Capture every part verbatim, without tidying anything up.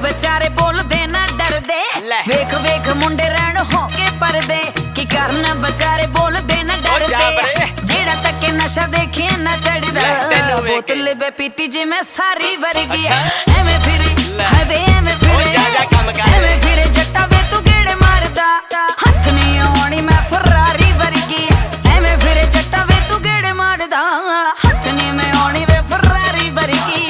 बेचारे बोलदे ना डरदे, वेख वेख मुंडे रहन होके परदे, की करना बेचारे बोलदे ना डरदे, जेड़ा तक नशा देखे ना चढ़दा, बोतल बे पीती जिमें सारी वर्गी, एवें फिरे हवे एवें फिरे एवें फिरे जट्टा वे तू गेड़े मारदा, हथ नहीं आउणी मैं फरारी वर्गी, एवें फिरे जट्टा वे तू गेड़े मारदा, हथ नहीं मैं आउणी वे फरारी वर्गी।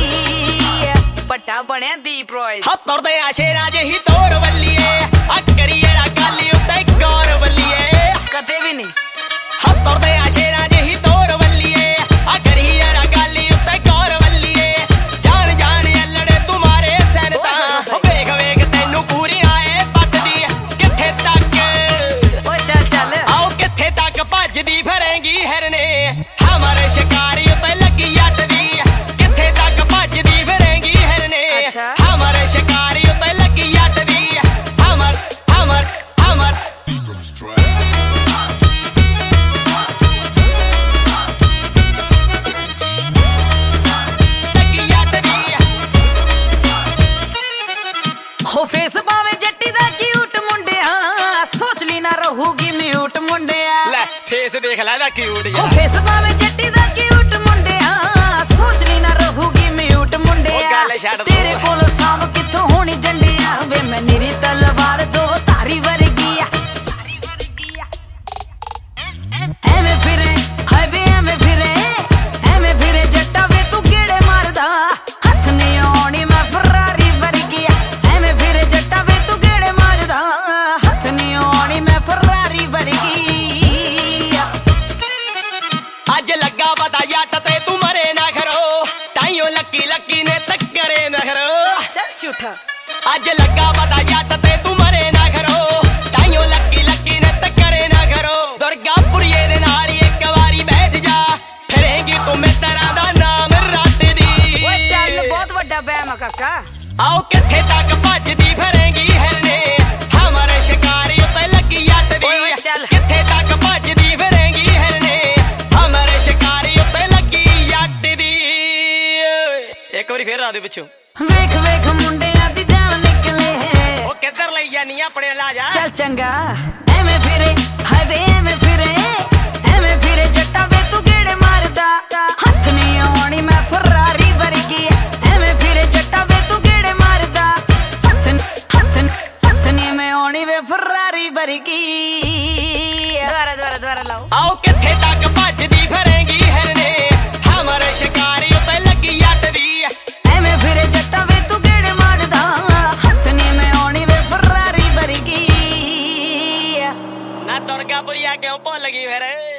पट्टा बनया दीप रॉय हत्तर दे शेरा जही तोर बल्लीए, अकरीड़ा काली उत्ते गौर बल्लीए, कदे भी नहीं हत्तर दे शेरा जही तोर बल्लीए, अकरीड़ा काली उत्ते गौर बल्लीए, जान जान अल्लड़े तुम्हारे सैनता, वेख वेख तेनू पूरी आए पटदी, किथे तक ओ चल चल आओ किथे तक भजदी फिरेंगी हिरने, हमारे शिकारी उत्ते लगी अटदी, किथे तक भजदी फिरेंगी हिरने, हमारे शिकारी उत्ते लगी अटदी, हमर हमर हमर हो फेस पावे जट्टी दा क्यूट मुंडिया, सोच ली ना रहूगी म्यूट मुंडिया, ले फेस देख ला ना क्यूट हो फेस पावे जट्टी दा क्यूट मुंडिया, सोच ली ना रहूगी म्यूट मुंडिया, तेरे कोल सांभ किथों होनी जंडिया, वे मैं निरी तलवार दो तारी वर्गी आ, एवें फिरे हवे एवें फिरे एवें फिरे जट्टा वे तू गेड़े मारदा, हथ नहीं आउणी मैं फरारी वर्गी आ, एवें फिरे जट्टा वे तू गेड़े मारदा, हथ नहीं आउणी मैं फरारी वर्गी आ। अज लगा पता जट ते तू मरे ना खरो, ताइयो लकी लकी ने तकरे ना खरो, चल झूठा अज लगा पता जट ते तू मरे ना खरो, ताइयो लकी लकी ने तकरे ना खरो, दुर्गापुरिये दे नाल एक वारी बैठ जा, फिरेंगी तू मित्रा दा नाम रट दी, ओ चल बहुत बड़ा बैम काका, आओ किथे तक भजदी फिरेंगी हिरने, हमारे शिकारी उत्ते लगी अटदी, किथे तक भजदी फिरेंगी हिरने, हमारे शिकारी उत्ते लगी अटदी। एक बारी फिर आ दे पिछों, वेख वेख मुंडिया दी जान निकले, ओ किधर लई जानी अपने ला जा, चल चंगा एवें फिरे हवे एवें फिरे एवें फिरे जट्टा वे तू गेड़े मारदा, हथ नहीं आउणी मैं फरारी वर्गी, एवें फिरे जट्टा वे तू गेड़े मारदा, हथ हथ हथ नहीं मैं आउणी वे फरारी वर्गी। दोबारा दोबारा दोबारा लाओ, आओ किथे तक भजदी फिरेंगी हिरने, हमारे शिकारी उत्ते लगी अटदी, एवें फिरे जट्टा वे तू गेड़े मारदा, हथ नहीं मैं आउणी वे फरारी वर्गी। ना दुर्गापुरिया क्यों भुल गई फिर।